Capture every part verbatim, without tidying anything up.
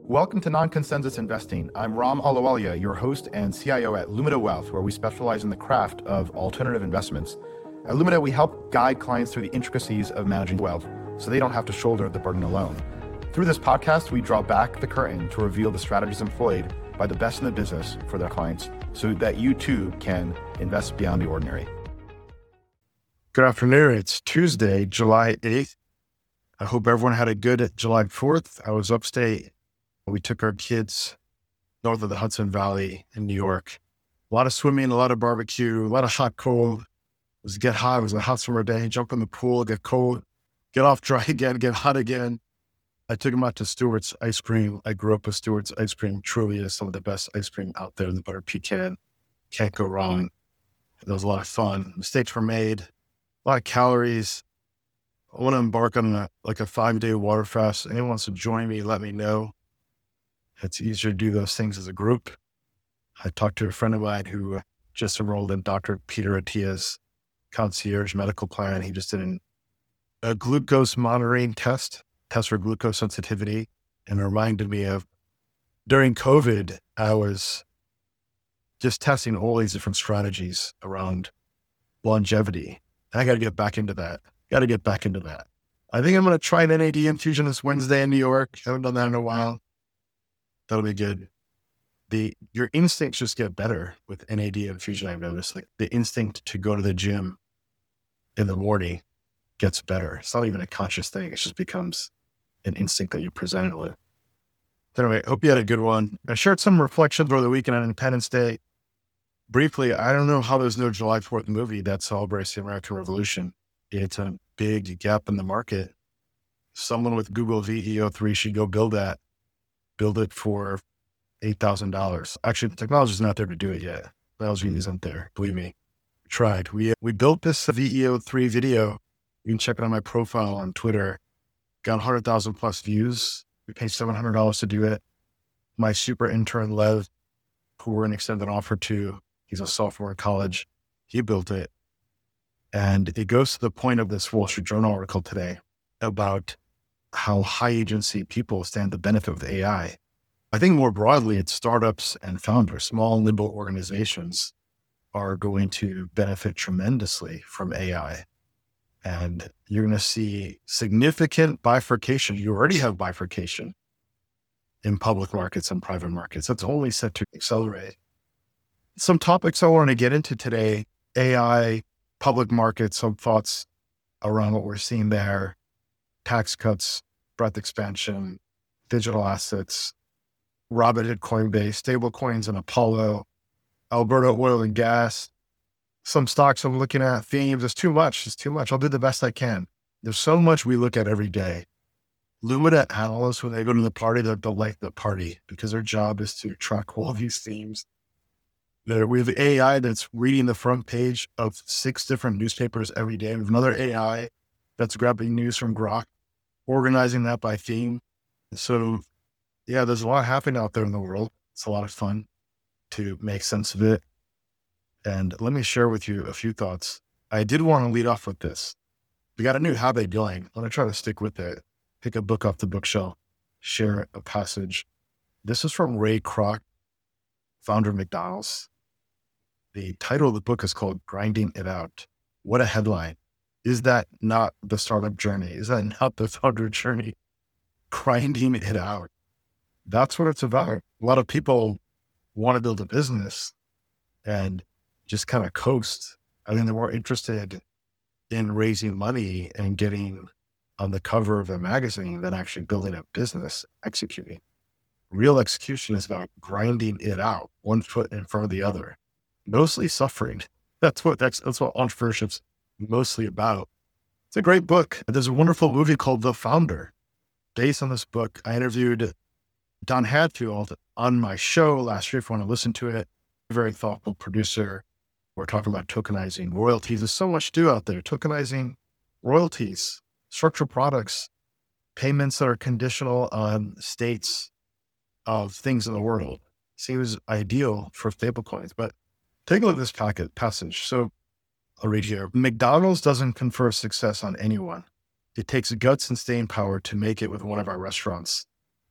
Welcome to Non-Consensus Investing. I'm Ram Ahluwalia, your host and C I O at Lumina Wealth, where we specialize in the craft of alternative investments. At Lumina, we help guide clients through the intricacies of managing wealth so they don't have to shoulder the burden alone. Through this podcast, we draw back the curtain to reveal the strategies employed by the best in the business for their clients so that you too can invest beyond the ordinary. Good afternoon. It's Tuesday, July eighth. I hope everyone had a good July fourth. I was upstate. We took our kids north of the Hudson Valley in New York. A lot of swimming, a lot of barbecue, a lot of hot, cold. It was get hot. It was a hot summer day. Jump in the pool, get cold, get off dry again, get hot again. I took them out to Stewart's Ice Cream. I grew up with Stewart's Ice Cream. Truly is some of the best ice cream out there. The butter pecan. Can't go wrong. It was a lot of fun. Mistakes were made. A lot of calories. I want to embark on a, like a five-day water fast. Anyone wants to join me, let me know. It's easier to do those things as a group. I talked to a friend of mine who just enrolled in Doctor Peter Attia's concierge medical plan. He just did an, a glucose monitoring test, test for glucose sensitivity, and it reminded me of during COVID, I was just testing all these different strategies around longevity. I got to get back into that. Got to get back into that. I think I'm going to try an N A D infusion this Wednesday in New York. I haven't done that in a while. That'll be good. The your instincts just get better with N A D infusion. I've noticed, like the instinct to go to the gym in the morning gets better. It's not even a conscious thing. It just becomes an instinct that you're presented with. Anyway, hope you had a good one. I shared some reflections over the weekend on Independence Day. Briefly, I don't know how there's no July fourth movie that celebrates the American Revolution. It's a big gap in the market. Someone with Google V E O three should go build that. Build it for eight thousand dollars. Actually, the technology is not there to do it yet. Technology isn't there. Believe me. We tried. We we built this V E O three video. You can check it on my profile on Twitter. Got one hundred thousand plus views. We paid seven hundred dollars to do it. My super intern, Lev, who we're an extended offer to, he's a sophomore in college. He built it. And it goes to the point of this Wall Street Journal article today about how high agency people stand to benefit with A I. I think more broadly, it's startups and founders, small, nimble organizations are going to benefit tremendously from A I. And you're going to see significant bifurcation. You already have bifurcation in public markets and private markets. That's only set to accelerate. Some topics I want to get into today, A I, public markets, some thoughts around what we're seeing there, tax cuts, breadth expansion, digital assets, Robinhood, Coinbase, stable coins, and Apollo, Alberta Oil and Gas, some stocks I'm looking at, themes. It's too much. It's too much. I'll do the best I can. There's so much we look at every day. Lumina analysts, when they go to the party, they're the like the party because their job is to track all these themes. There, we have A I that's reading the front page of six different newspapers every day. We have another A I that's grabbing news from Grok, organizing that by theme. So yeah, there's a lot happening out there in the world. It's a lot of fun to make sense of it. And let me share with you a few thoughts. I did want to lead off with this. We got a new habit going. I'm going to try to stick with it. Pick a book off the bookshelf, share a passage. This is from Ray Kroc, founder of McDonald's. The title of the book is called Grinding It Out. What a headline. Is that not the startup journey? Is that not the founder journey? Grinding it out. That's what it's about. A lot of people want to build a business and just kind of coast. I mean, they're more interested in raising money and getting on the cover of a magazine than actually building a business, executing. Real execution is about grinding it out, one foot in front of the other. Mostly suffering. That's what that's, that's what entrepreneurship's mostly about. It's a great book. There's a wonderful movie called The Founder. Based on this book, I interviewed Don Hadfield on my show last year. If you want to listen to it, very thoughtful producer. We're talking about tokenizing royalties. There's so much to do out there. Tokenizing royalties, structured products, payments that are conditional on states of things in the world. Seems ideal for stablecoins, but take a look at this packet passage. So I'll read here. McDonald's doesn't confer success on anyone. It takes guts and staying power to make it with one of our restaurants.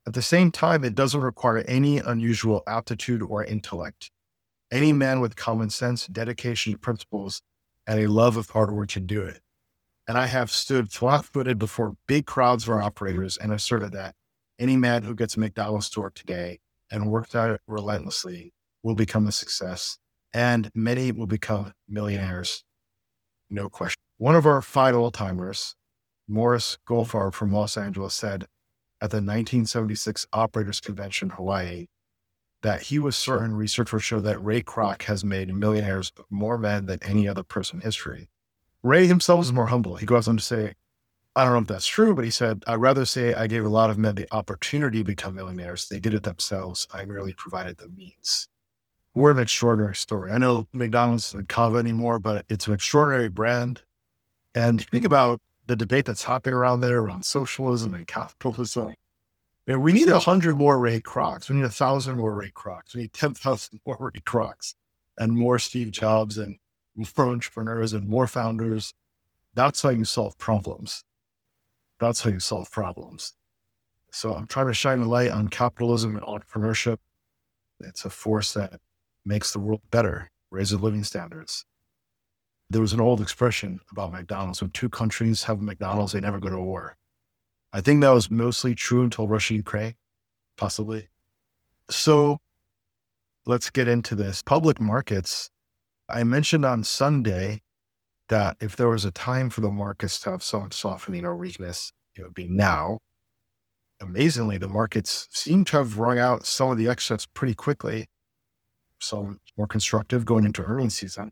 At the same time, it doesn't require any unusual aptitude or intellect. Any man with common sense, dedication to principles, and a love of hard work can do it. And I have stood flat-footed before big crowds of our operators and asserted that any man who gets a McDonald's store today and works at it relentlessly will become a success, and many will become millionaires. No question. One of our five old-timers, Morris Goldfarb from Los Angeles, said at the nineteen seventy-six Operators Convention in Hawaii that he was certain research would show that Ray Kroc has made millionaires more men than any other person in history. Ray himself is more humble. He goes on to say, I don't know if that's true, but he said, I'd rather say I gave a lot of men the opportunity to become millionaires. They did it themselves. I merely provided the means. We're an extraordinary story. I know McDonald's isn't Cava anymore, but it's an extraordinary brand. And think about the debate that's happening around there around socialism and capitalism. And we need a hundred more Ray Krocs. We need a thousand more Ray Krocs. We need ten thousand more Ray Krocs and more Steve Jobs and more entrepreneurs and more founders. That's how you solve problems. That's how you solve problems. So I'm trying to shine a light on capitalism and entrepreneurship. It's a force that makes the world better, raises living standards. There was an old expression about McDonald's: when two countries have a McDonald's, they never go to war. I think that was mostly true until Russia, Ukraine, possibly. So let's get into this. Public markets. I mentioned on Sunday that if there was a time for the markets to have some softening or weakness, it would be now. Amazingly, the markets seem to have wrung out some of the excess pretty quickly. So more constructive going into earnings season.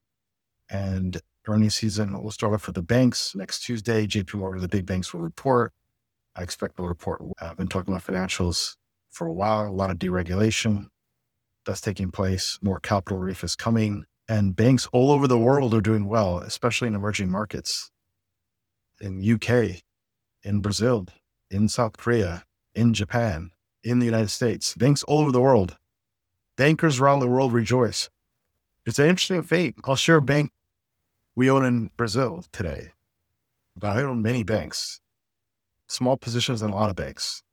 And earnings season will start off with the banks next Tuesday. J P Morgan, the big banks will report. I expect they'll report. I've been talking about financials for a while. A lot of deregulation that's taking place. More capital relief is coming. And banks all over the world are doing well, especially in emerging markets. In U K, in Brazil, in South Korea, in Japan, in the United States. Banks all over the world. Bankers around the world rejoice. It's an interesting fate. I'll share a bank we own in Brazil today. But I own many banks. Small positions in a lot of banks.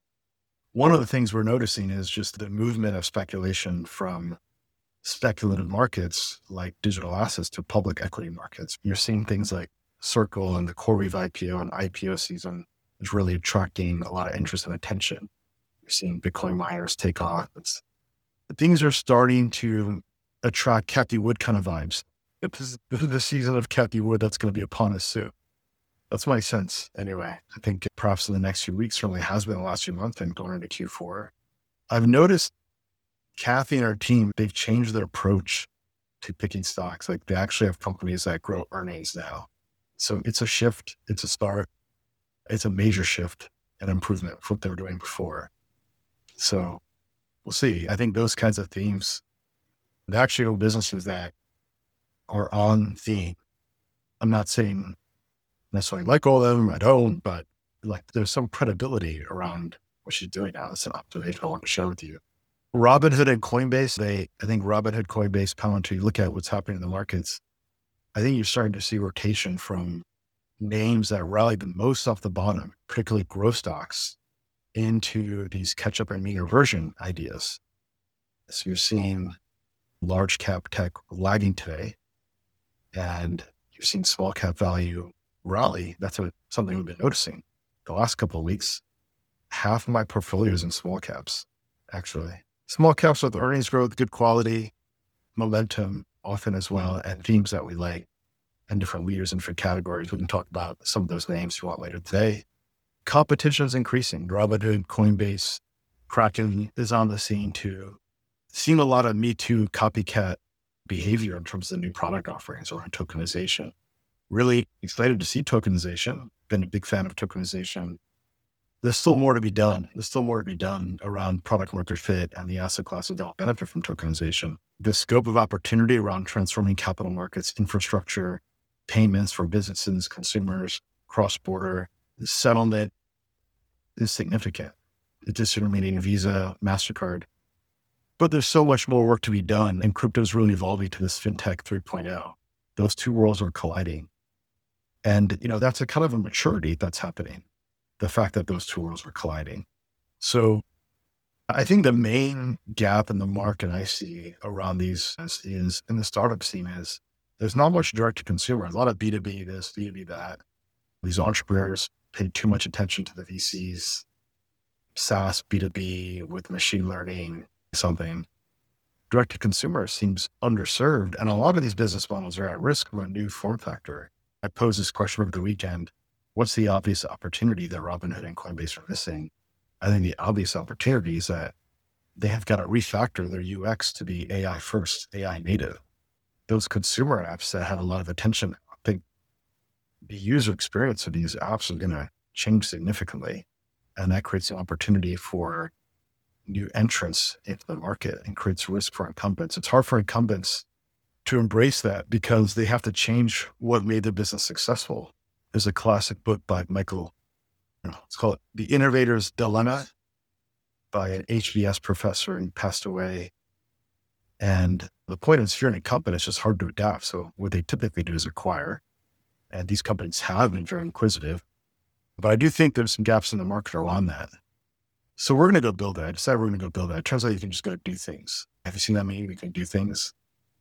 One of the things we're noticing is just the movement of speculation from speculative markets like digital assets to public equity markets. You're seeing things like Circle and the CoreWeave I P O and I P O season is really attracting a lot of interest and attention. You're seeing Bitcoin miners take off. It's, things are starting to attract Cathie Wood kind of vibes. This is, this is the season of Cathie Wood that's going to be upon us soon. That's my sense anyway. I think perhaps in the next few weeks, certainly has been the last few months and going into Q four. I've noticed Cathie and her team, they've changed their approach to picking stocks. Like they actually have companies that grow earnings now. So it's a shift. It's a start. It's a major shift and improvement from what they were doing before. So we'll see. I think those kinds of themes, the actual businesses that are on theme. I'm not saying necessarily like all of them, I don't, but like there's some credibility around what she's doing now. It's an observation I want to share with you. Robinhood and Coinbase, they, I think Robinhood, Coinbase, Palantir, you look at what's happening in the markets. I think you're starting to see rotation from names that rallied the most off the bottom, particularly growth stocks, into these catch up and mean reversion ideas. So you're seeing large cap tech lagging today, and you're seeing small cap value rally. That's a, something we've been noticing the last couple of weeks. Half of my portfolio is in small caps, actually. Small caps with earnings growth, good quality, momentum often as well, and themes that we like, and different leaders in different categories. We can talk about some of those names if you want later today. Competition is increasing. Robinhood, Coinbase, Kraken is on the scene too. Seen a lot of Me Too copycat behavior in terms of the new product offerings around tokenization. Really excited to see tokenization. Been a big fan of tokenization. There's still more to be done. There's still more to be done around product market fit and the asset classes that will benefit from tokenization. The scope of opportunity around transforming capital markets, infrastructure, payments for businesses, consumers, cross-border settlement is significant. It's disintermediating Visa, MasterCard. But there's so much more work to be done, and crypto is really evolving to this fintech three point oh. Those two worlds are colliding. And, you know, that's a kind of a maturity that's happening. The fact that those two worlds are colliding. So I think the main gap in the market I see around these is, is in the startup scene is there's not much direct to consumer, a lot of B two B this, B two B that. These entrepreneurs pay too much attention to the V Cs, SaaS, B two B with machine learning, something. Direct to consumer seems underserved. And a lot of these business models are at risk of a new form factor. I posed this question over the weekend. What's the obvious opportunity that Robinhood and Coinbase are missing? I think the obvious opportunity is that they have got to refactor their U X to be A I first, A I native. Those consumer apps that have a lot of attention, I think the user experience of these apps is going to change significantly. And that creates an opportunity for new entrants into the market and creates risk for incumbents. It's hard for incumbents to embrace that because they have to change what made their business successful. There's a classic book by Michael, you know, it's called The Innovator's Dilemma by an H B S professor, and passed away. And the point is, if you're an incumbent, it's just hard to adapt. So what they typically do is acquire. And these companies have been very inquisitive. But I do think there's some gaps in the market around that. So we're going to go build that. I decided we're going to go build that. It turns out you can just go do things. Have you seen that meme? We can do things.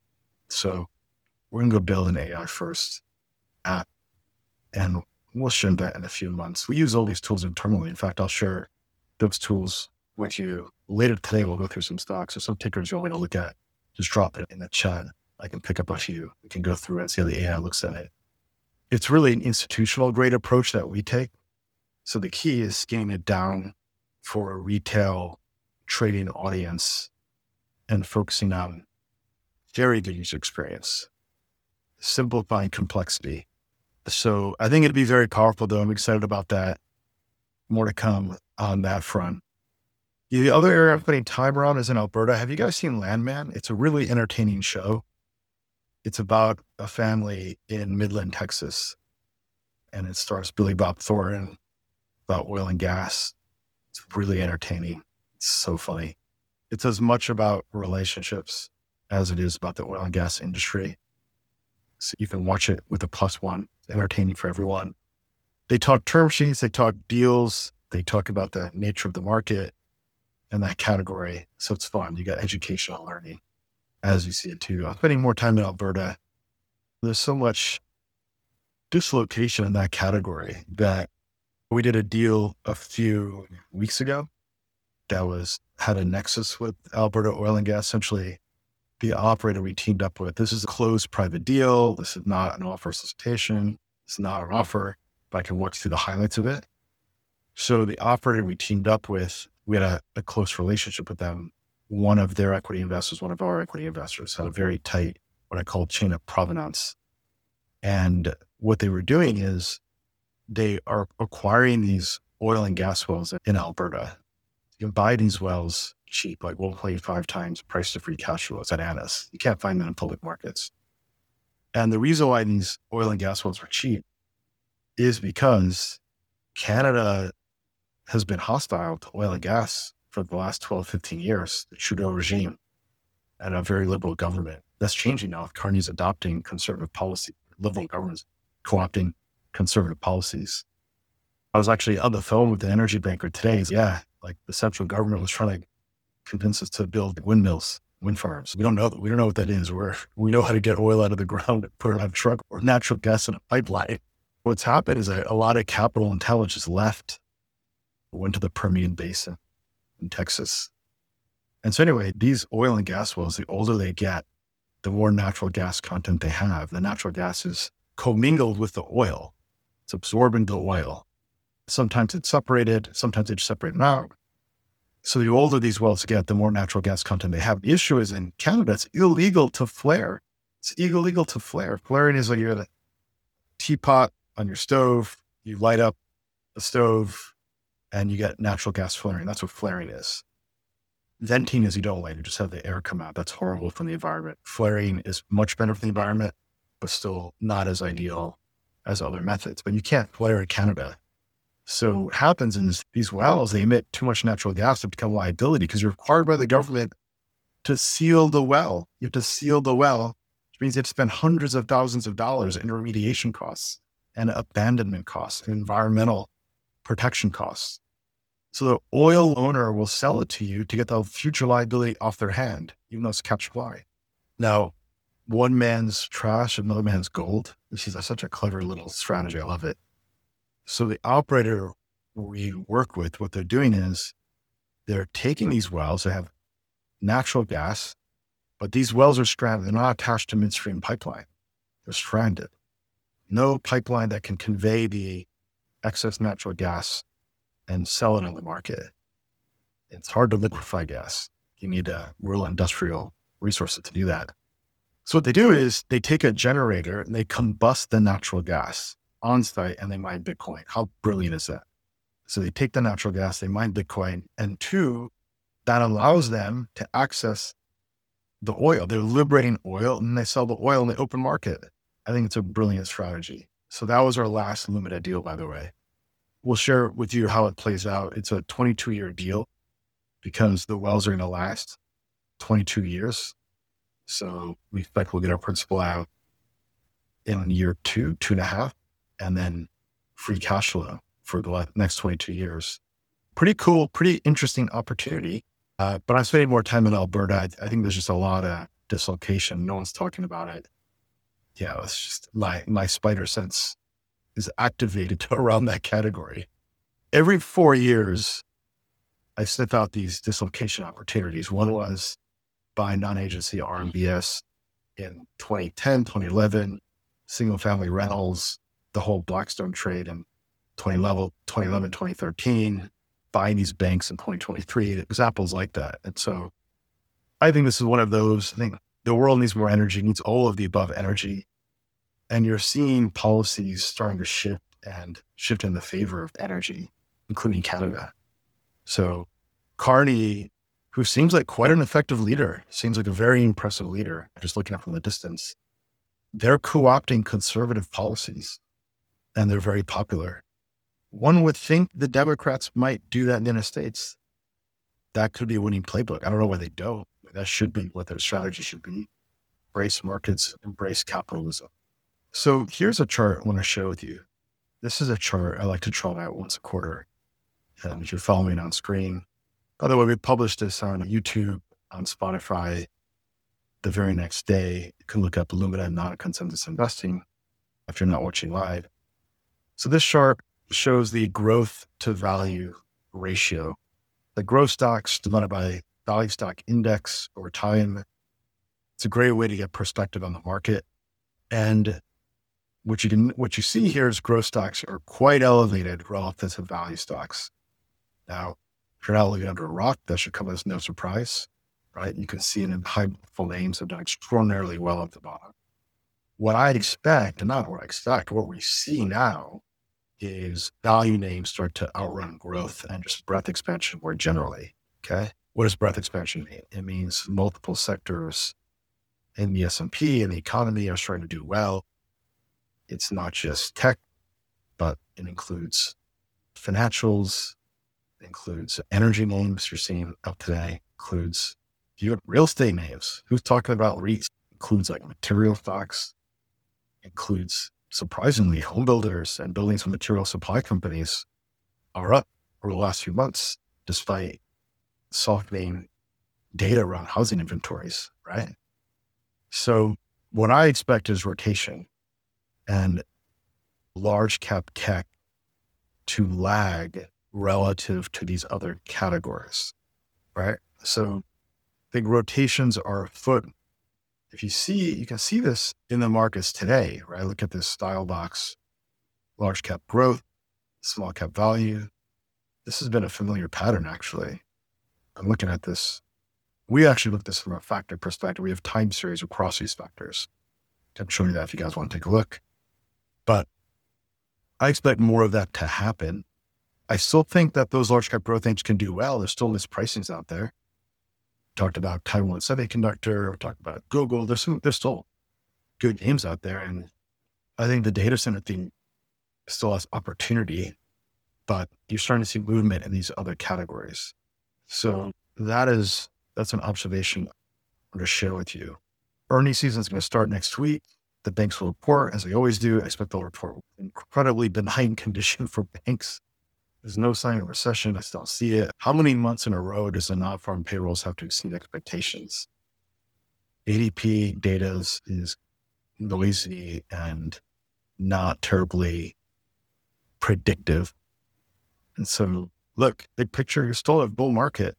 So we're going to go build an A I first app, and we'll share that in a few months. We use all these tools internally. In fact, I'll share those tools with you later today. We'll go through some stocks or some tickers you'll want to look at. Just drop it in the chat. I can pick up a few. We can go through it and see how the A I looks at it. It's really an institutional grade approach that we take. So the key is getting it down for a retail trading audience and focusing on very good user experience, simplifying complexity. So I think it'd be very powerful, though. I'm excited about that. More to come on that front. The other area I'm putting time around is in Alberta. Have you guys seen Landman? It's a really entertaining show. It's about a family in Midland, Texas, and it stars Billy Bob Thornton, about oil and gas. It's really entertaining. It's so funny. It's as much about relationships as it is about the oil and gas industry. So you can watch it with a plus one. It's entertaining for everyone. They talk term sheets, they talk deals, they talk about the nature of the market and that category. So it's fun. You got educational learning as you see it too. I'm spending more time in Alberta. There's so much dislocation in that category that we did a deal a few weeks ago that was had a nexus with Alberta Oil and Gas. Essentially, the operator we teamed up with, this is a closed private deal. This is not an offer solicitation. It's not an offer, but I can walk through the highlights of it. So the operator we teamed up with, we had a, a close relationship with them. One of their equity investors, one of our equity investors, had a very tight, what I call chain of provenance. And what they were doing is they are acquiring these oil and gas wells in Alberta. You can buy these wells cheap, like one point five times price to free cash flows at Annis. You can't find that in public markets. And the reason why these oil and gas wells were cheap is because Canada has been hostile to oil and gas for the last twelve, fifteen years, the Trudeau regime and a very liberal government. That's changing now. Carney's adopting conservative policy, liberal governments co-opting conservative policies. I was actually on the phone with the energy banker today. Yeah, like the central government was trying to convince us to build windmills, wind farms. We don't know that. We don't know what that is. We're, we know how to get oil out of the ground and put it on a truck or natural gas in a pipeline. What's happened is that a lot of capital intelligence left, went to the Permian Basin in Texas. And so anyway, these oil and gas wells, the older they get, the more natural gas content they have. The natural gas is commingled with the oil. It's absorbing the oil. Sometimes it's separated, sometimes it's separated out. So the older these wells get, the more natural gas content they have. The issue is in Canada, it's illegal to flare. It's illegal to flare. Flaring is like you have a teapot on your stove, you light up the stove, and you get natural gas flaring. That's what flaring is. Venting is you don't light it, just have the air come out. That's horrible for the environment. Flaring is much better for the environment, but still not as ideal as other methods. But you can't flare in Canada. So what happens is these wells, they emit too much natural gas to become a liability because you're required by the government to seal the well. You have to seal the well, which means you have to spend hundreds of thousands of dollars in remediation costs and abandonment costs and environmental protection costs. So the oil owner will sell it to you to get the future liability off their hand, even though it's catch fly. Now, one man's trash, another man's gold. This is a, such a clever little strategy. I love it. So the operator we work with, what they're doing is they're taking these wells that have natural gas, but these wells are stranded. They're not attached to midstream pipeline. They're stranded. No pipeline that can convey the excess natural gas and sell it on the market. It's hard to liquefy gas. You need a real industrial resources to do that. So what they do is they take a generator and they combust the natural gas on site and they mine Bitcoin. How brilliant is that? So they take the natural gas, they mine Bitcoin, and two, that allows them to access the oil. They're liberating oil and they sell the oil in the open market. I think it's a brilliant strategy. So that was our last Lumina deal, by the way. We'll share with you how it plays out. It's a twenty-two year deal because the wells are going to last twenty-two years. So we expect we'll get our principal out in year two, two and a half, and then free cash flow for the next twenty-two years. Pretty cool, pretty interesting opportunity. Uh, but I'm spending more time in Alberta. I, I think there's just a lot of dislocation. No one's talking about it. Yeah, it's just my, my spider sense is activated around that category. Every four years, I sniff out these dislocation opportunities. One was buying non-agency R M B S in twenty ten, twenty eleven, single family rentals, the whole Blackstone trade in twenty eleven, twenty thirteen, buying these banks in twenty twenty-three, examples like that. And so I think this is one of those. I think the world needs more energy, needs all of the above energy. And you're seeing policies starting to shift and shift in the favor of energy, including Canada. So Carney, who seems like quite an effective leader, seems like a very impressive leader, just looking up from the distance, they're co-opting conservative policies and they're very popular. One would think the Democrats might do that in the United States. That could be a winning playbook. I don't know why they don't. That should be what their strategy should be. Embrace markets, embrace capitalism. So here's a chart I want to share with you. This is a chart I like to draw out once a quarter. And if you're following me on screen, by the way, we published this on YouTube, on Spotify the very next day. You can look up Lumina Non-Consensus Investing if you're not watching live. So this chart shows the growth to value ratio. The growth stocks divided by value stock index over time. It's a great way to get perspective on the market. And what you can, what you see here is growth stocks are quite elevated relative to value stocks. Now, if you're not looking under a rock, that should come as no surprise, right? You can see it in high multiple names have done extraordinarily well at the bottom. What I expect, and not what I expect, what we see now is value names start to outrun growth and just breadth expansion more generally. Okay. What does breadth expansion mean? It means multiple sectors in the S and P and the economy are starting to do well. It's not just tech, but it includes financials, it includes energy names you're seeing up today, includes you have real estate names. Who's talking about REITs? Includes like material stocks, includes surprisingly home builders and buildings and material supply companies are up over the last few months, despite softening data around housing inventories, right? So what I expect is rotation and large cap tech to lag relative to these other categories, right? So I think rotations are afoot. If you see, you can see this in the markets today, right? Look at this style box, large cap growth, small cap value. This has been a familiar pattern, actually. I'm looking at this. We actually look at this from a factor perspective. We have time series across these factors. I'm showing you that if you guys want to take a look. But I expect more of that to happen. I still think that those large cap growth names can do well. There's still mispricings out there. Talked about Taiwan Semiconductor, we talked about Google. There's some, there's still good names out there. And I think the data center thing still has opportunity, but you're starting to see movement in these other categories. So that is, that's an observation I'm going to share with you. Earnings season is going to start next week. The banks will report as they always do. I expect they'll report incredibly benign condition for banks. There's no sign of recession. I still see it. How many months in a row does the non-farm payrolls have to exceed expectations? A D P data is, is noisy and not terribly predictive. And so, look, big picture, you're still a bull market.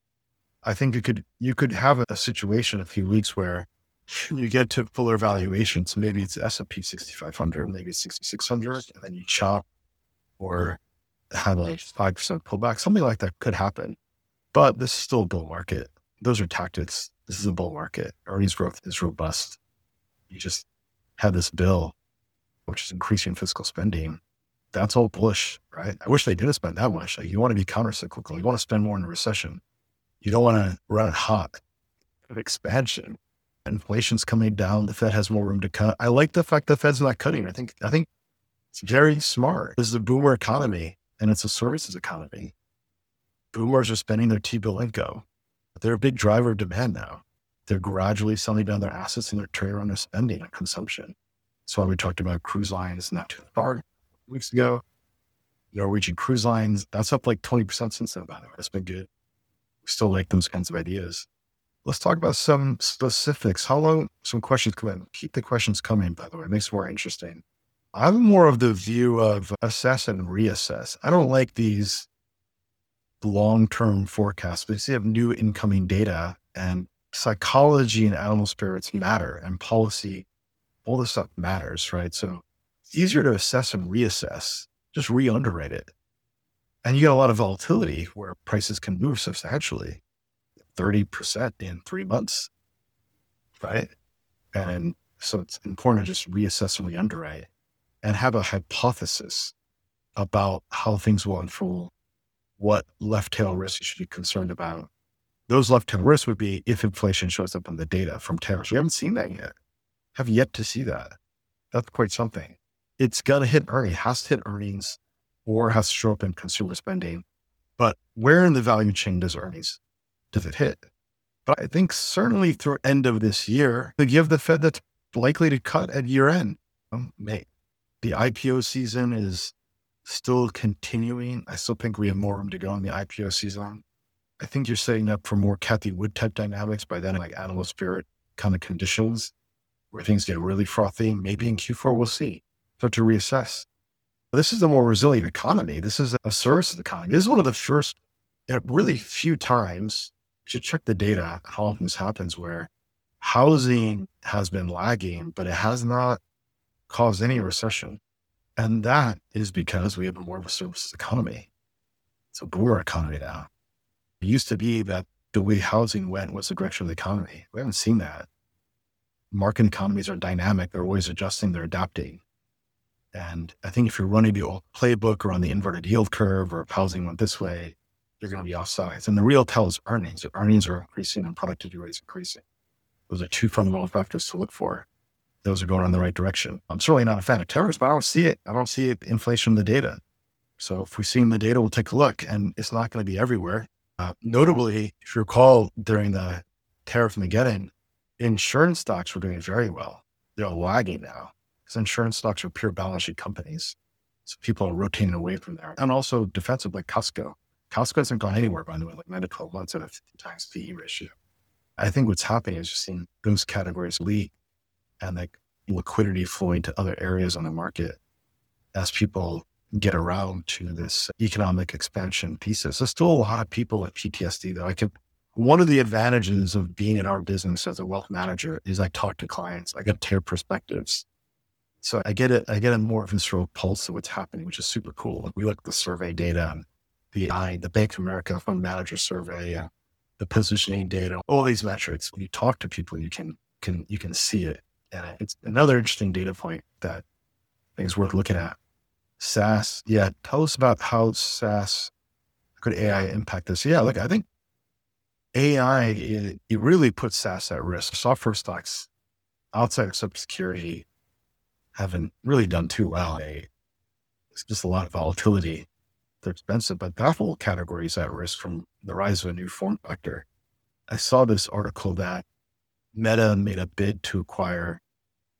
I think you could you could have a situation in a few weeks where you get to fuller valuations. Maybe it's S and P sixty-five hundred, maybe it's sixty-six hundred, and then you chop or have a five percent pullback. Something like that could happen. But this is still a bull market. Those are tactics. This is a bull market. Earnings growth is robust. You just have this bill, which is increasing fiscal spending. That's all bullish, right? I wish they didn't spend that much. Like, you want to be countercyclical. You want to spend more in a recession. You don't want to run it hot of expansion. Inflation's coming down. The Fed has more room to cut. I like the fact the Fed's not cutting. I think, I think it's very smart. This is a boomer economy and it's a services economy. Boomers are spending their T-bill income. They're a big driver of demand now. They're gradually selling down their assets and they're turning around their spending and consumption. That's why we talked about cruise lines not too far weeks ago. Norwegian Cruise Lines, that's up like twenty percent since then, by the way. That's been good. We still like those kinds of ideas. Let's talk about some specifics. How long, some questions come in. Keep the questions coming, by the way. It makes it more interesting. I'm more of the view of assess and reassess. I don't like these long-term forecasts, but you have new incoming data and psychology and animal spirits matter and policy, all this stuff matters, right? So it's easier to assess and reassess, just re-underwrite it. And you get a lot of volatility where prices can move substantially, thirty percent in three months, right? And so it's important to just reassess and re-underwrite and have a hypothesis about how things will unfold, what left tail risks you should be concerned about. Those left tail risks would be if inflation shows up in the data from tariffs. We haven't seen that yet. Have yet to see that. That's quite something. It's got to hit earnings, has to hit earnings, or has to show up in consumer spending. But where in the value chain does earnings, does it hit? But I think certainly through end of this year, to give the Fed that's likely to cut at year end, um, May. The I P O season is still continuing. I still think we have more room to go in the I P O season. I think you're setting up for more Cathie Wood type dynamics by then, like animal spirit kind of conditions where things get really frothy. Maybe in Q four, we'll see. Start to reassess. But this is a more resilient economy. This is a services economy. This is one of the first, you know, really few times, you should check the data, how often this happens, where housing has been lagging, but it has not caused any recession. And that is because we have more of a services economy. It's a boomer economy now. It used to be that the way housing went was the direction of the economy. We haven't seen that. Market economies are dynamic. They're always adjusting. They're adapting. And I think if you're running the old playbook or on the inverted yield curve, or if housing went this way, you're going to be offsides. And the real tell is earnings. If earnings are increasing and productivity rates increasing, those are two fundamental factors to look for. Those are going in the right direction. I'm certainly not a fan of tariffs, but I don't see it. I don't see it, inflation in the data. So if we see in the data, we'll take a look, and it's not going to be everywhere. Uh, notably, if you recall, during the tariff Mageddon, insurance stocks were doing very well. They're lagging now because insurance stocks are pure balance sheet companies. So people are rotating away from there. And also defensive, like Costco. Costco hasn't gone anywhere, by the way, like nine to twelve months at a fifty times P E ratio. I think what's happening is just seeing those categories leak and like liquidity flowing to other areas on the market as people get around to this economic expansion thesis. There's still a lot of people with P T S D though. I can, one of the advantages of being in our business as a wealth manager is I talk to clients, I get their perspectives. So I get it, I get a more of a sort of pulse of what's happening, which is super cool. Like we look at the survey data, and the I, the Bank of America Fund Manager Survey, uh, the positioning data, all these metrics. When you talk to people, you can, can, you can see it. And it's another interesting data point that I think is worth looking at. SaaS. Yeah. Tell us about how SaaS, could A I impact this? Yeah. Look, I think A I, it, it really puts SaaS at risk. Software stocks outside of cybersecurity haven't really done too well. They, it's just a lot of volatility. They're expensive, but that whole category is at risk from the rise of a new form factor. I saw this article that Meta made a bid to acquire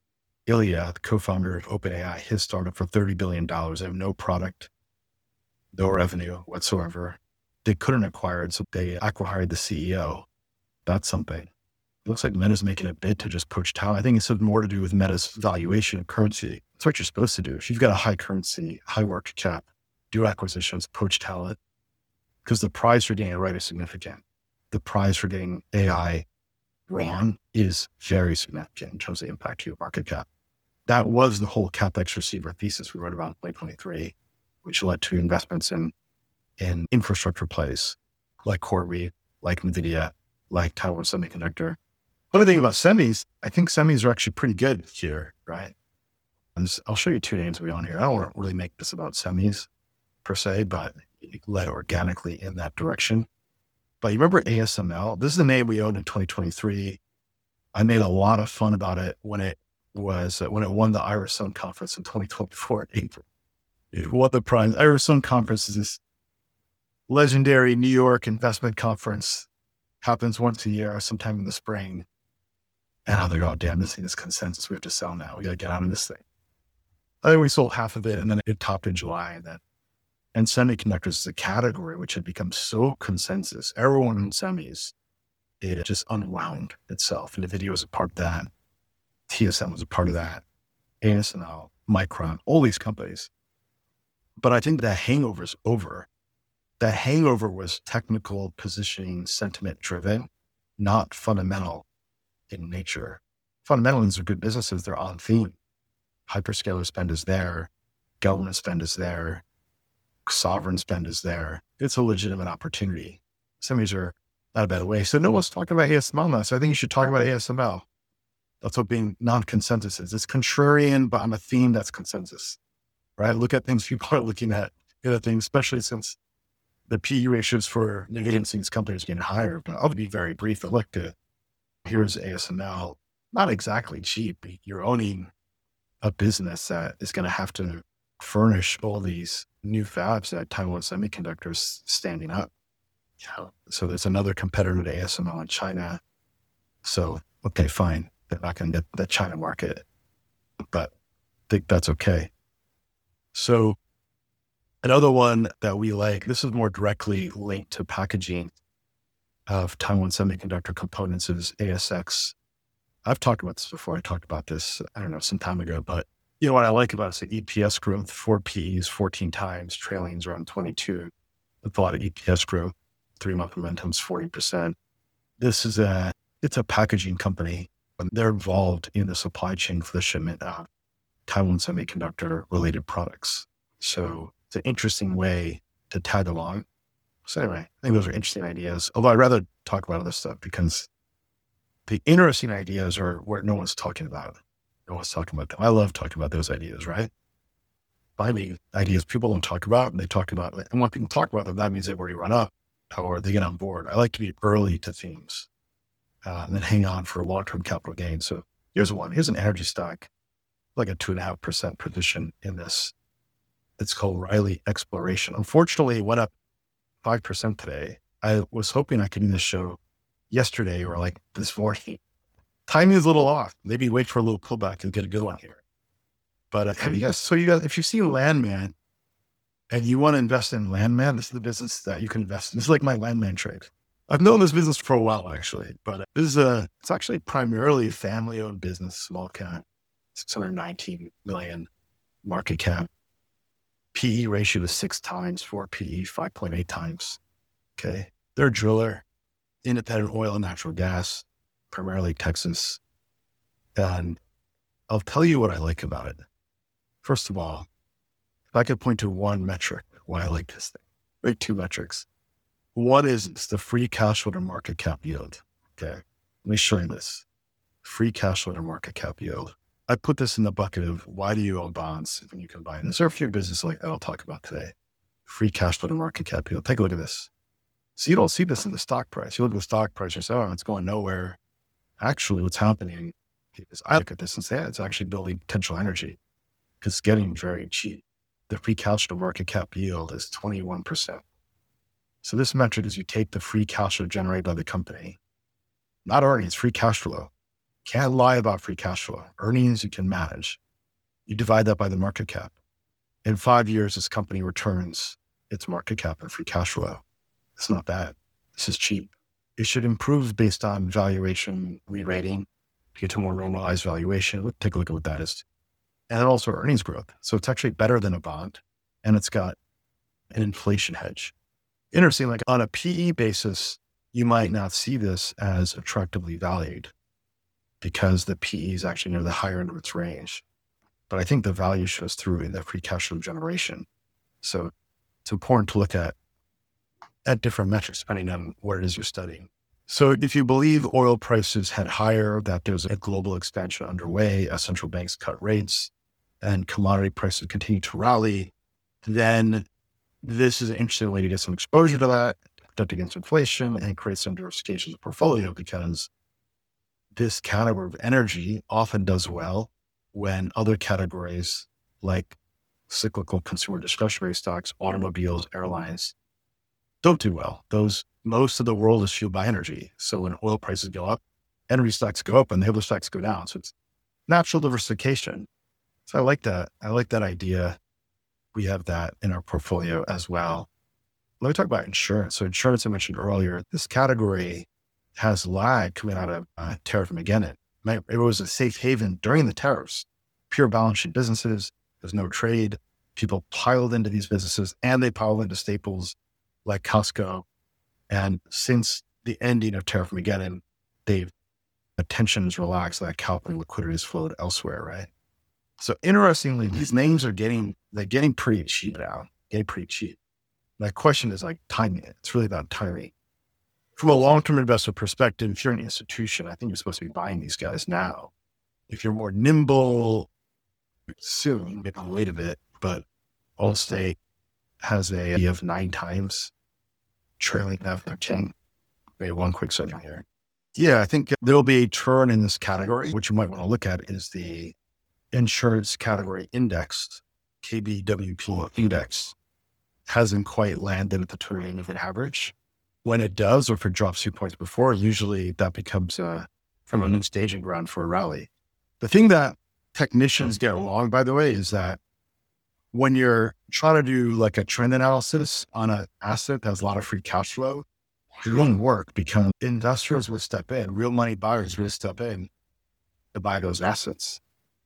Ilya, the co-founder of OpenAI, his startup, for thirty billion dollars. They have no product. no revenue whatsoever. They couldn't acquire it, so they acquired the C E O. That's something. It looks like Meta's making a bid to just poach talent. I think it's more to do with Meta's valuation and currency. That's what you're supposed to do. If you've got a high currency, high market cap, do acquisitions, poach talent, because the prize for getting it right is significant. The prize for getting A I wrong is very significant in terms of impact to your market cap. That was the whole CapEx receiver thesis we wrote about in twenty twenty-three, which led to investments in, in infrastructure plays like CoreWeave, like NVIDIA, like Taiwan Semiconductor. Funny thing about semis, I think semis are actually pretty good here, right? And I'll show you two names we own here. I don't want to really make this about semis per se, but it led organically in that direction. But you remember A S M L? This is the name we owned in twenty twenty-three. I made a lot of fun about it when it was, uh, when it won the Irisone Conference in twenty twenty-four in April. It won the prize. Irisone Conference is this legendary New York investment conference. Happens once a year, sometime in the spring. And I'm like, oh, damn, this thing is consensus. We have to sell now. We got to get out of this thing. I think we sold half of it, and then it topped in July. And then, and semiconductors is a category which had become so consensus. Everyone in semis, it just unwound itself. And NVIDIA was a part of that. T S M was a part of that. A S M L, Micron, all these companies. But I think that hangover is over. That hangover was technical positioning, sentiment driven, not fundamental in nature. Fundamentals are good businesses. They're on theme. Hyperscaler spend is there. Government spend is there. Sovereign spend is there. It's a legitimate opportunity. Semis are not a bad way. So no one's talking about A S M L now. So I think you should talk about A S M L. That's what being non-consensus is. It's contrarian, but on a theme that's consensus, right? Look at things people are looking at, you know, things, especially since the P E ratios for NVIDIA these companies getting higher. But I'll be very brief. I look to, here's A S M L, not exactly cheap. You're owning a business that is going to have to furnish all these new fabs that Taiwan Semiconductor is standing up. Yeah. So there's another competitor to A S M L in China. So, okay, fine. They're not going to get the China market, but I think that's okay. So another one that we like, this is more directly linked to packaging of Taiwan Semiconductor components, is A S X. I've talked about this before. I talked about this, I don't know, some time ago, but you know what I like about it is the E P S growth, four P Es, fourteen times, trailing's around twenty-two. With a lot of E P S growth, three-month momentum's forty percent. This is a, it's a packaging company, and they're involved in the supply chain for the shipment of Taiwan Semiconductor related products. So it's an interesting way to tag along. So anyway, I think those are interesting ideas. Although I'd rather talk about other stuff because the interesting ideas are where no one's talking about. No one's talking about them. I love talking about those ideas, right? Finding ideas people don't talk about, and they talk about it. And when people talk about them, that means they've already run up or they get on board. I like to be early to themes uh, and then hang on for long-term capital gain. So here's one. Here's an energy stock, like a two and a half percent position in this. It's called Riley Exploration. Unfortunately, it went up five percent today. I was hoping I could do this show yesterday or like this morning. Timing is a little off. Maybe wait for a little pullback and get a good one here. But uh, have you guys, so you guys, if you see Landman and you want to invest in Landman, this is the business that you can invest in. This is like my Landman trade. I've known this business for a while actually, but uh, this is a, it's actually primarily a family owned business, small cap, six hundred nineteen million market cap. P E ratio is six times, four P E, five point eight times. Okay. They're a driller, independent oil and natural gas, primarily Texas. And I'll tell you what I like about it. First of all, if I could point to one metric why I like this thing, right? Two metrics. One is it's the free cash flow to market cap yield. Okay. Let me show you this. Free cash flow to market cap yield. I put this in the bucket of why do you own bonds when you can buy this? There are a few businesses like that I'll talk about today. Free cash flow to market cap yield. Take a look at this. So you don't see this in the stock price. You look at the stock price and say, oh, it's going nowhere. Actually, what's happening is I look at this and say, yeah, it's actually building potential energy because it's getting very cheap. The free cash flow to market cap yield is twenty-one percent. So this metric is you take the free cash flow generated by the company, not earnings, free cash flow. Can't lie about free cash flow. Earnings you can manage. You divide that by the market cap. In five years, this company returns its market cap and free cash flow. It's not bad. This is cheap. It should improve based on valuation re-rating to get to a more normalized valuation. Let's take a look at what that is. And then also earnings growth. So it's actually better than a bond, and it's got an inflation hedge. Interesting, like on a P E basis, you might not see this as attractively valued because the P E is actually near the higher end of its range. But I think the value shows through in the free cash flow generation. So it's important to look at at different metrics depending on what it is you're studying. So if you believe oil prices head higher, that there's a global expansion underway, as central banks cut rates and commodity prices continue to rally, then this is an interesting way to get some exposure to that, protect against inflation, and create some diversification of the portfolio, because this category of energy often does well when other categories like cyclical consumer discretionary stocks, automobiles, airlines don't do well. Those, most of the world is fueled by energy. So when oil prices go up, energy stocks go up and the other stocks go down. So it's natural diversification. So I like that. I like that idea. We have that in our portfolio as well. Let me talk about insurance. So insurance, I mentioned earlier, this category has lag coming out of uh, tariff Armageddon. It was a safe haven during the tariffs, pure balance sheet businesses. There's no trade. People piled into these businesses, and they piled into staples like Costco. And since the ending of tariff Armageddon, they've attention is relaxed, that capital liquidity has flowed elsewhere, right? So interestingly, these names are getting, they're getting pretty cheap now, getting pretty cheap. My question is like timing it. It's really about timing. From a long-term investor perspective, if you're an institution, I think you're supposed to be buying these guys now. If you're more nimble, soon, maybe wait a bit, but Allstate has a E of nine times trailing F thirteen. Maybe one quick second here. Yeah, I think there'll be a turn in this category. What you might want to look at is the insurance category index, K B W P index, hasn't quite landed at the two-year moving average. When it does, or if it drops two points before, usually that becomes uh, from a new staging ground for a rally. The thing that technicians get wrong, by the way, is that when you're trying to do like a trend analysis on an asset that has a lot of free cash flow, it won't work because investors will step in, real money buyers will step in to buy those assets.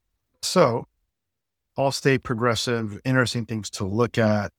So Allstate, Progressive, interesting things to look at.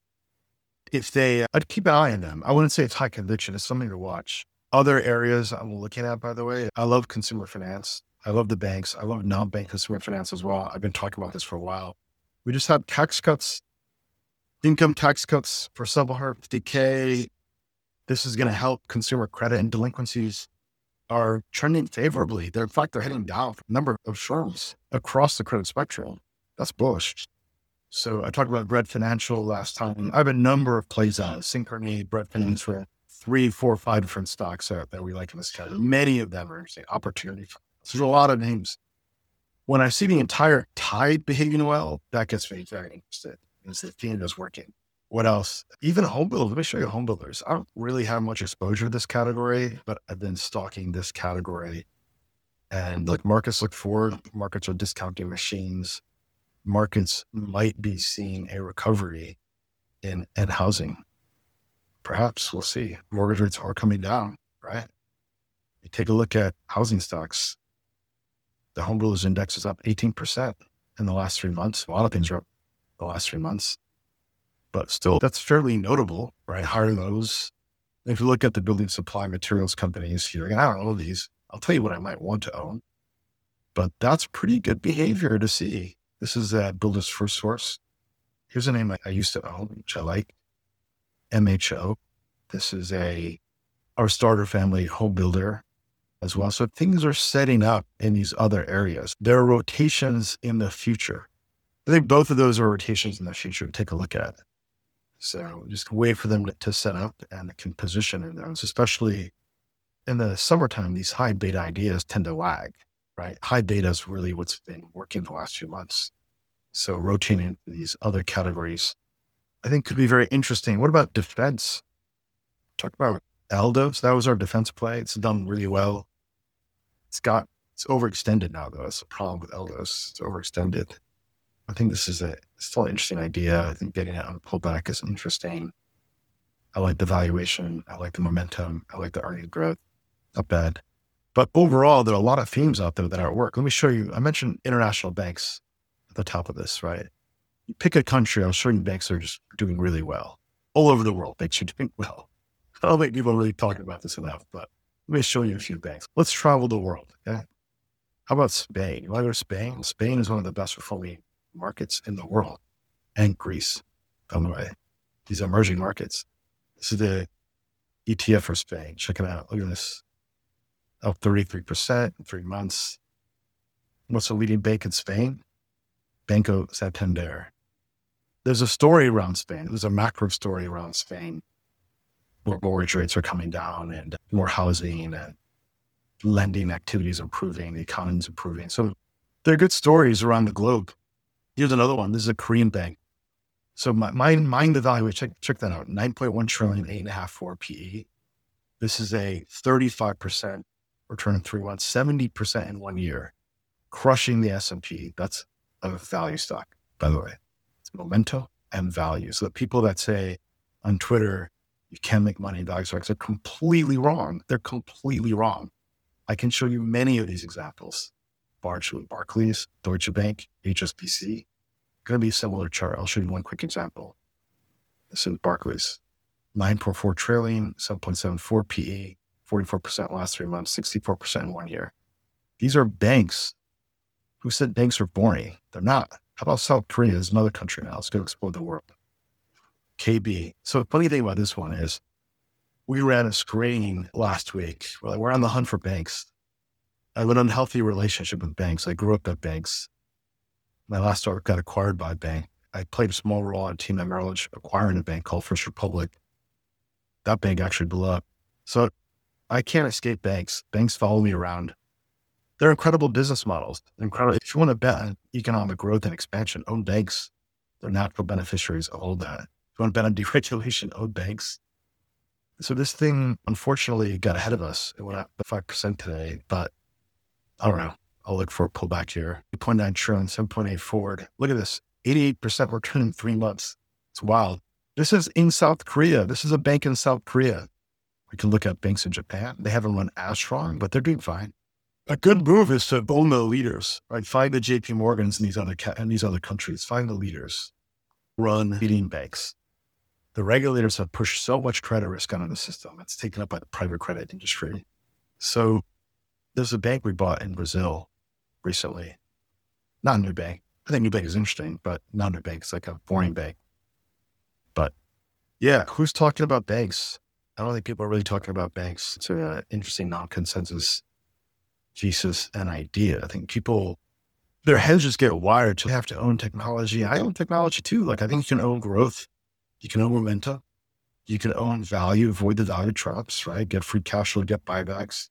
If they, I'd keep an eye on them. I wouldn't say it's high conviction. It's something to watch. Other areas I'm looking at, by the way, I love consumer finance. I love the banks. I love non-bank consumer finance as well. I've been talking about this for a while. We just had tax cuts, income tax cuts for several hundred fifty K. This is going to help consumer credit, and delinquencies are trending favorably. They're, in fact, they're heading down for a number of firms across the credit spectrum. That's bullish. So I talked about Bread Financial last time. I have a number of plays on Synchrony, Bread Financial, three, four, five different stocks that, that we like in this category. Many of them are interesting. Opportunity. So there's a lot of names. When I see the entire tide behaving well, that gets me very interested. It's the theme is working. What else? Even home builders. Let me show you home builders. I don't really have much exposure to this category, but I've been stalking this category. And like markets look forward, markets are discounting machines. Markets might be seeing a recovery in, in housing. Perhaps we'll see. Mortgage rates are coming down, right? You take a look at housing stocks. The home builders index is up eighteen percent in the last three months. A lot of things are up the last three months, but still that's fairly notable, right? Higher lows. If you look at the building supply materials companies here, and I don't know these, I'll tell you what I might want to own, but that's pretty good behavior to see. This is uh, Builders First Source. Here's a name I, I used to own, which I like, M H O. This is a our starter family home builder as well. So things are setting up in these other areas. There are rotations in the future. I think both of those are rotations in the future to take a look at. So just wait for them to, to set up and can position in those, especially in the summertime. These high beta ideas tend to lag. Right? High beta is really what's been working the last few months. So rotating into these other categories, I think could be very interesting. What about defense? Talk about Eldos. That was our defense play. It's done really well. It's got, it's overextended now though. That's the problem with Eldos. It's overextended. I think this is a still an interesting idea. I think getting it on a pullback is interesting. I like the valuation. I like the momentum. I like the earnings growth. Not bad. But overall, there are a lot of themes out there that are at work. Let me show you. I mentioned international banks at the top of this, right? You pick a country, I'll show you banks are just doing really well. All over the world, banks are doing well. I don't think people are really talking about this enough, but let me show you a few banks. Let's travel the world, okay? How about Spain? You want to go to Spain? Spain is one of the best performing markets in the world, and Greece, by the way. These emerging markets. This is the E T F for Spain. Check it out. Look at this. Up thirty-three percent in three months. What's the leading bank in Spain? Banco Santander. There's a story around Spain. There's a macro story around Spain where mortgage rates are coming down and more housing and lending activities improving, the economy's improving. So there are good stories around the globe. Here's another one. This is a Korean bank. So my, my mind evaluation, check, check that out. nine point one trillion, eight and a half, four P E. This is a thirty-five percent return in three months, seventy percent in one year, crushing the S and P. That's a value stock, by the way. It's momentum and value. So the people that say on Twitter, you can't make money in value stocks, are completely wrong. They're completely wrong. I can show you many of these examples. Barclays, Deutsche Bank, H S B C. Going to be a similar chart. I'll show you one quick example. This is Barclays. nine point four trillion, seven point seven four P E, forty-four percent last three months, sixty-four percent in one year. These are banks. Who said banks are boring? They're not. How about South Korea? Is another country now. Let's go explore the world. K B. So the funny thing about this one is we ran a screening last week. We're, like, we're on the hunt for banks. I have an unhealthy relationship with banks. I grew up at banks. My last startup got acquired by a bank. I played a small role on a team at Merrill Lynch acquiring a bank called First Republic. That bank actually blew up. So I can't escape banks. Banks follow me around. They're incredible business models. Incredible. If you want to bet on economic growth and expansion, own banks. They're natural beneficiaries of all that. If you want to bet on deregulation, own banks. So this thing, unfortunately, got ahead of us. It went up five percent today, but I don't know. I'll look for a pullback here. eight point nine trillion, seven point eight forward. Look at this. eighty-eight percent return in three months. It's wild. This is in South Korea. This is a bank in South Korea. We can look at banks in Japan. They haven't run as strong, but they're doing fine. A good move is to own the leaders, right? Find the J P Morgans in these other ca- in these other countries. Find the leaders. Run leading banks. The regulators have pushed so much credit risk out of the system. It's taken up by the private credit industry. So there's a bank we bought in Brazil recently. Not a new bank. I think new bank is interesting, but not a new bank. It's like a boring bank. But yeah, who's talking about banks? I don't think people are really talking about banks. It's an uh, interesting non-consensus thesis and idea. I think people, their heads just get wired to have to own technology. I own technology too. Like I think you can own growth. You can own momentum. You can own value, avoid the value traps, right? Get free cash flow, get buybacks,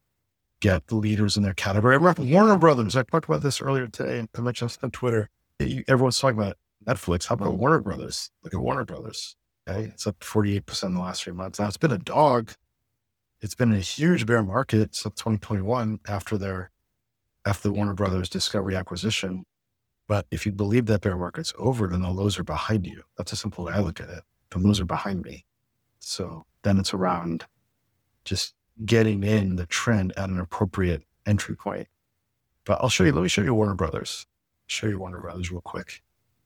get the leaders in their category. I remember Warner Brothers. I talked about this earlier today. I mentioned on Twitter. Everyone's talking about Netflix. How about Warner Brothers? Look at Warner Brothers. Okay. It's up forty-eight percent in the last three months. Now it's been a dog. It's been a huge bear market since twenty twenty-one after their, after the Warner Brothers Discovery acquisition. But if you believe that bear market's over, then the lows are behind you. That's a simple way I look at it. The lows are behind me. So then it's around just getting in the trend at an appropriate entry point. But I'll show you, let me show you Warner Brothers. Show you Warner Brothers real quick.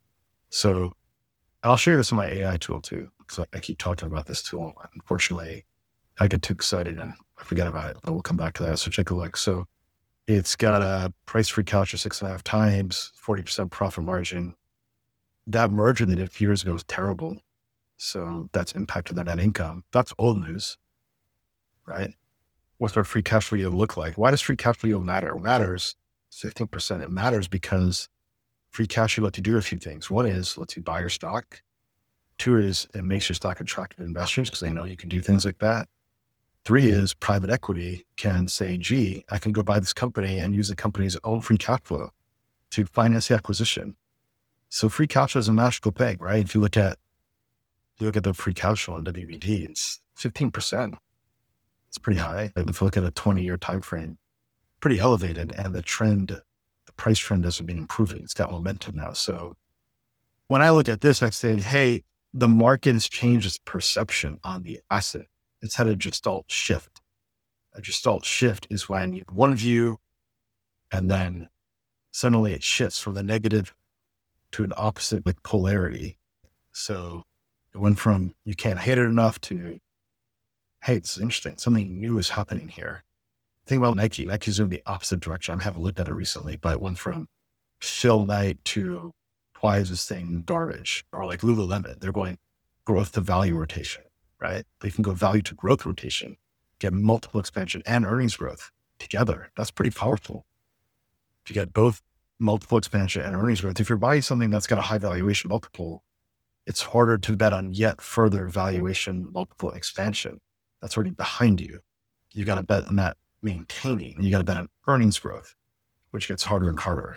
So I'll show you this in my A I tool too, because I keep talking about this tool. Unfortunately, I get too excited and I forget about it, but we'll come back to that. So take a look. So it's got a price free capture six and a half times, forty percent profit margin. That merger they did a few years ago was terrible. So that's impacted their net income. That's old news, right? What's our free cash flow yield look like? Why does free cash flow yield matter? It matters fifteen percent. It matters because free cash flow lets you do a few things. One is lets you buy your stock. Two is it makes your stock attractive to investors because they know you can do things like that. Three is private equity can say, gee, I can go buy this company and use the company's own free cash flow to finance the acquisition. So free cash flow is a magical thing, right? If you look at, if you look at the free cash flow in W B D, it's fifteen percent. It's pretty high. If you look at a twenty year time frame, pretty elevated. And the trend, the price trend hasn't been improving. It's got momentum now. So when I look at this, I say, hey, the market has changed its perception on the asset. It's had a gestalt shift. A gestalt shift is when you have one view and then suddenly it shifts from the negative to an opposite like polarity. So it went from you can't hate it enough to, hey, it's interesting. Something new is happening here. Think about Nike. Nike's in the opposite direction. I haven't looked at it recently, but it went from Phil Knight to why is this thing garbage? Or like Lululemon, they're going growth to value rotation, right? They can go value to growth rotation, get multiple expansion and earnings growth together. That's pretty powerful. If you get both multiple expansion and earnings growth, if you're buying something that's got a high valuation multiple, it's harder to bet on yet further valuation multiple expansion. That's already behind you. You got to bet on that maintaining. You got to bet on earnings growth, which gets harder and harder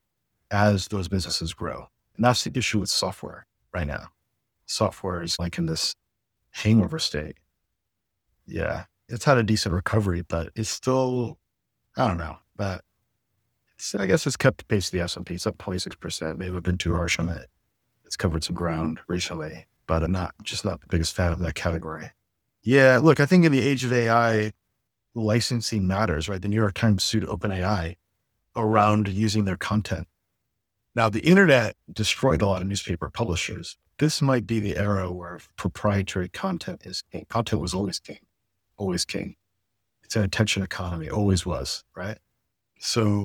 as those businesses grow. And that's the issue with software right now. Software is like in this hangover state. Yeah, it's had a decent recovery, but it's still, I don't know, but it's, I guess it's kept the pace of the S and P. It's up twenty-six percent. Maybe I've been too harsh on it. It's covered some ground recently, but I'm not just not the biggest fan of that category. Yeah, look, I think in the age of A I, licensing matters, right? The New York Times sued OpenAI around using their content. Now, the internet destroyed a lot of newspaper publishers. This might be the era where proprietary content is king. Content was always king, always king. It's an attention economy, always was, right? So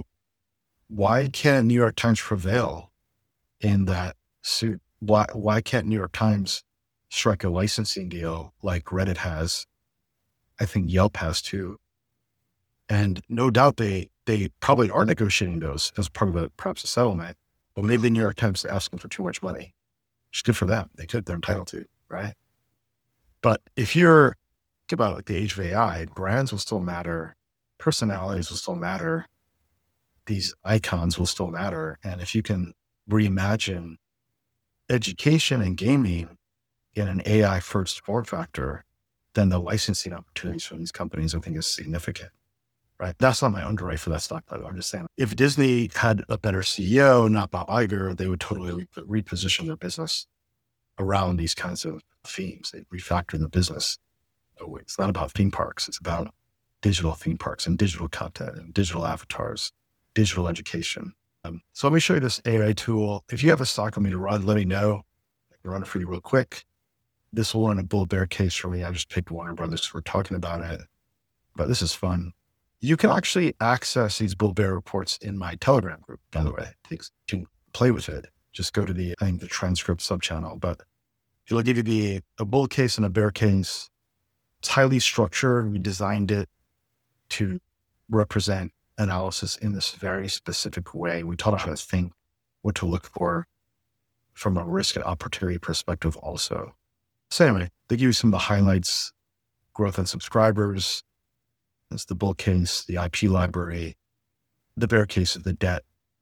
why can't New York Times prevail in that suit? Why, why can't New York Times strike a licensing deal like Reddit has? I think Yelp has too. And no doubt they, they probably are negotiating those as part of a, perhaps a settlement. But maybe the New York Times is asking for too much money. It's good for them. They could, they're entitled to, right? But if you're, think about it, like the age of A I, brands will still matter. Personalities will still matter. These icons will still matter. And if you can reimagine education and gaming in an A I first form factor, then the licensing opportunities for these companies, I think, is significant. Right. That's not my underwrite for that stock, by the way. I'm just saying, if Disney had a better C E O, not Bob Iger, they would totally re- reposition their business around these kinds of themes. They refactor the business. Oh, it's not about theme parks. It's about digital theme parks and digital content and digital avatars, digital education. Um, so let me show you this A I tool. If you have a stock for me to run, let me know. I can run it for you real quick. This will run a bull bear case for me. I just picked Warner Brothers. We're talking about it, but this is fun. You can actually access these bull bear reports in my Telegram group, by the way. You can play with it. Just go to the, I think the transcript sub channel, but it'll give you the, a bull case and a bear case. It's highly structured. We designed it to represent analysis in this very specific way. We taught how to think, what to look for from a risk and opportunity perspective also. So anyway, they give you some of the highlights, growth in subscribers. That's the bull case, the I P library, the bear case of the debt.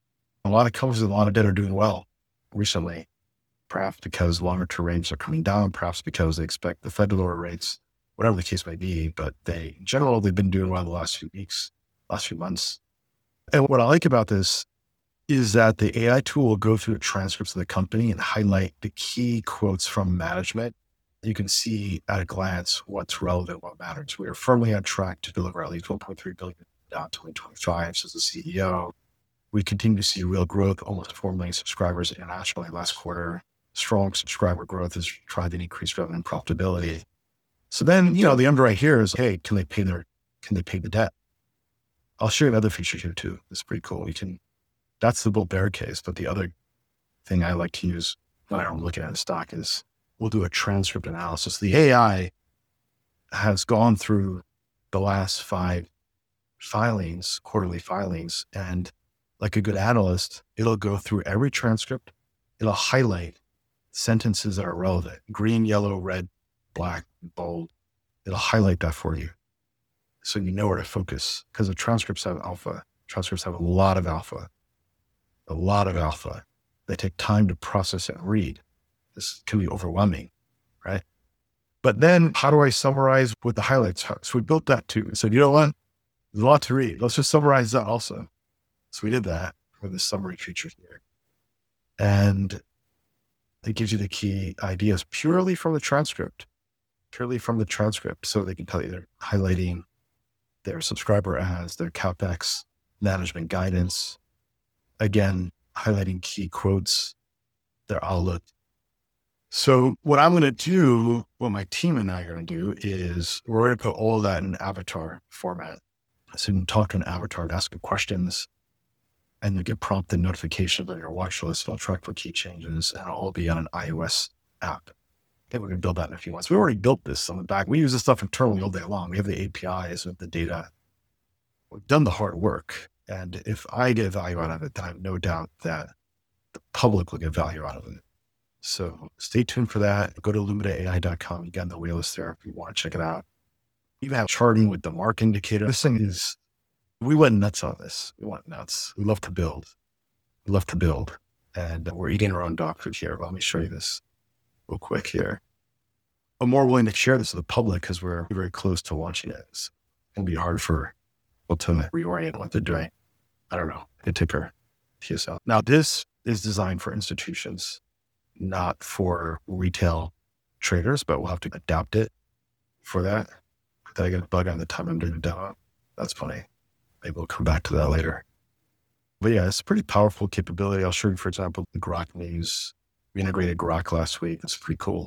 A lot of companies with a lot of debt are doing well recently, perhaps because longer term rates are coming down, perhaps because they expect the Fed to lower rates, whatever the case may be. But they, in general, they've been doing well the last few weeks, last few months. And what I like about this is that the A I tool will go through the transcripts of the company and highlight the key quotes from management. You can see at a glance what's relevant, what matters. We are firmly on track to deliver at least one point three billion dollars in twenty twenty-five, says the C E O. We continue to see real growth, almost four million subscribers internationally last quarter. Strong subscriber growth is driving increased revenue and profitability. So then, you know, the underwrite here is, hey, can they pay their, can they pay the debt? I'll show you another feature here too. It's pretty cool. You can, that's the bull bear case. But the other thing I like to use when I'm looking at a stock is we'll do a transcript analysis. The A I has gone through the last five filings, quarterly filings, and like a good analyst, it'll go through every transcript. It'll highlight sentences that are relevant, green, yellow, red, black, bold. It'll highlight that for you so you know where to focus, because the transcripts have alpha. Transcripts have a lot of alpha, a lot of alpha. They take time to process and read. This can be overwhelming, right? But then how do I summarize with the highlights? So we built that too. We said, you know what? There's a lot to read. Let's just summarize that also. So we did that with the summary feature here. And It gives you the key ideas purely from the transcript, purely from the transcript. So they can tell you they're highlighting their subscriber ads, their CapEx management guidance, again, highlighting key quotes, their outlook. So what I'm going to do, what my team and I are going to do is we're going to put all of that in avatar format. So you can talk to an avatar to ask it questions, and you get prompted notifications on your watch list. It'll track for key changes, and it'll all be on an iOS app. I think we're going to build that in a few months. We already built this on the back. We use this stuff internally all day long. We have the A P Is with the data. We've done the hard work. And if I get value out of it, then I have no doubt that the public will get value out of it. So stay tuned for that. Go to lumina A I dot com. You got the waitlist there if you want to check it out. Even have charting with the mark indicator. This thing is, we went nuts on this. We went nuts. We love to build. We love to build. And we're eating our own dog food here. Let me show you this real quick here. I'm more willing to share this with the public because we're very close to launching it. It's going to be hard for people to reorient what they're doing. I don't know. Hit ticker, T S L. Now, this is designed for institutions, not for retail traders, but we'll have to adapt it for that. Did I get a bug on the time I'm doing the demo? That's funny. Maybe we'll come back to that later. But yeah, it's a pretty powerful capability. I'll show you, for example, the Grok News. We integrated Grok last week. It's pretty cool.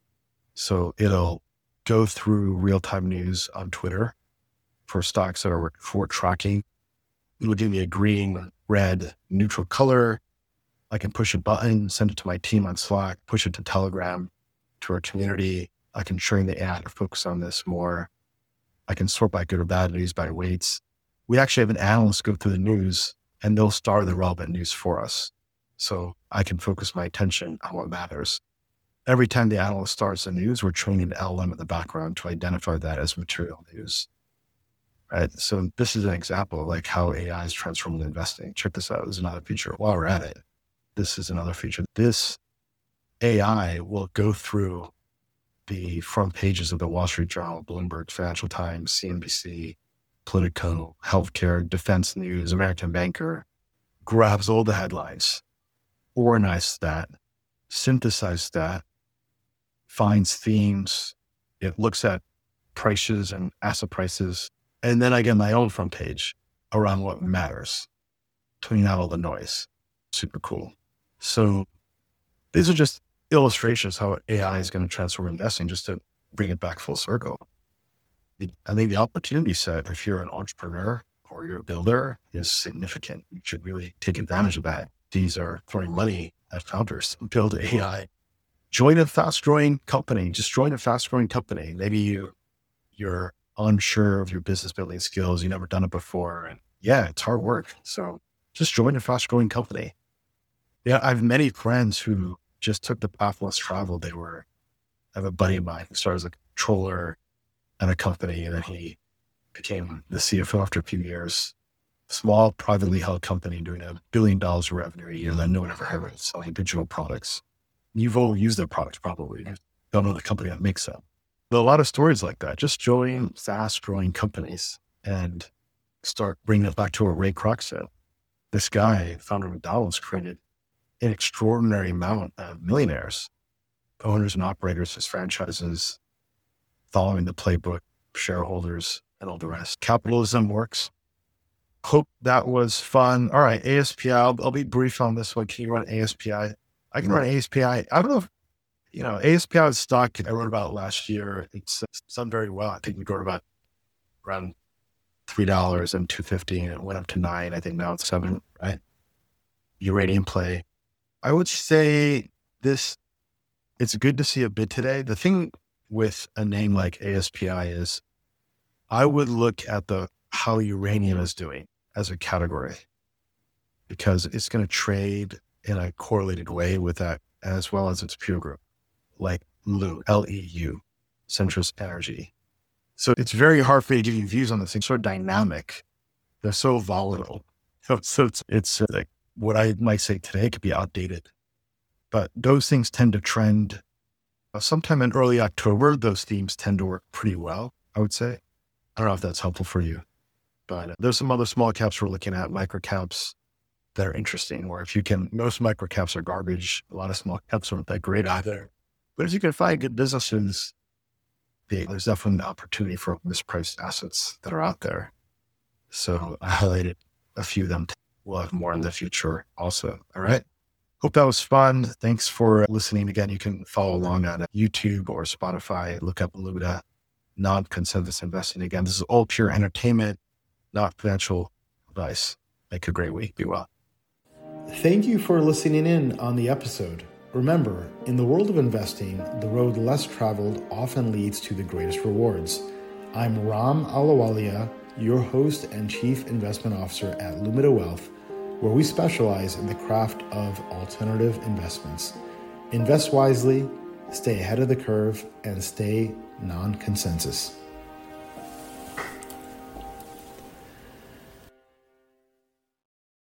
So it'll go through real-time news on Twitter for stocks that are for tracking. It'll give me a green, red, neutral color. I can push a button, send it to my team on Slack, push it to Telegram, to our community. I can train the ad to focus on this more. I can sort by good or bad news by weights. We actually have an analyst go through the news and they'll star the relevant news for us. So I can focus my attention on what matters. Every time the analyst starts the news, we're training the L L M in the background to identify that as material news. Right. So this is an example of like how A I is transforming investing. Check this out. This is another feature. While we're at it, this is another feature. This A I will go through the front pages of the Wall Street Journal, Bloomberg, Financial Times, C N B C, Politico, Healthcare, Defense News, American Banker, grabs all the headlines, organizes that, synthesizes that, finds themes. It looks at prices and asset prices. And then I get my own front page around what matters, tuning out all the noise. Super cool. So these are just illustrations how A I is going to transform investing, just to bring it back full circle. I think the opportunity set, if you're an entrepreneur or you're a builder, is significant. You should really take advantage of that. These are throwing money at founders. Build A I. Join a fast-growing company. Just join a fast-growing company. Maybe you, you're unsure of your business building skills. You've never done it before. And yeah, it's hard work. So just join a fast-growing company. Yeah, I have many friends who just took the path less traveled. They were, I have a buddy of mine who started as a controller at a company, and then he became the C F O after a few years. Small, privately held company doing a billion dollars of revenue a year that no one ever heard of, selling digital products. You've all used their products probably. You don't know the company that makes them. But a lot of stories like that. Just join fast-growing companies and start bringing it back to what Ray Kroc said. This guy, founder of McDonald's, created an extraordinary amount of millionaires, owners and operators, his franchises, following the playbook, shareholders, and all the rest. Capitalism works. Hope that was fun. All right, A S P I. I'll, I'll be brief on this one. Can you run A S P I? I can run A S P I. I don't know if, you know, A S P I was stock I wrote about last year. It's, it's done very well. I think we wrote about around three dollars and two fifty, and it went up to nine. I think now it's seven, right? Uranium play. I would say this, it's good to see a bid today. The thing with a name like A S P I is I would look at the how uranium is doing as a category, because it's going to trade in a correlated way with that, as well as its peer group, like L E U, L E U, Centrus Energy. So it's very hard for me to give you views on this thing. Sort of dynamic. They're so volatile. So it's, it's uh, like what I might say today could be outdated, but those things tend to trend. Uh, sometime in early October, those themes tend to work pretty well, I would say. I don't know if that's helpful for you, but uh, there's some other small caps we're looking at, micro caps. that are interesting, or if you can, most micro caps are garbage. A lot of small caps aren't that great either. But if you can find good businesses, there's definitely an opportunity for mispriced assets that are out there. So I highlighted a few of them. We'll have more in the future also. All right. Hope that was fun. Thanks for listening. Again, you can follow along on YouTube or Spotify. Look up Lumina Non-Consensus Investing. Again, this is all pure entertainment, not financial advice. Make a great week. Be well. Thank you for listening in on the episode. Remember, in the world of investing, the road less traveled often leads to the greatest rewards. I'm Ram Alawalia, your host and Chief Investment Officer at Lumina Wealth, where we specialize in the craft of alternative investments. Invest wisely, stay ahead of the curve, and stay non-consensus.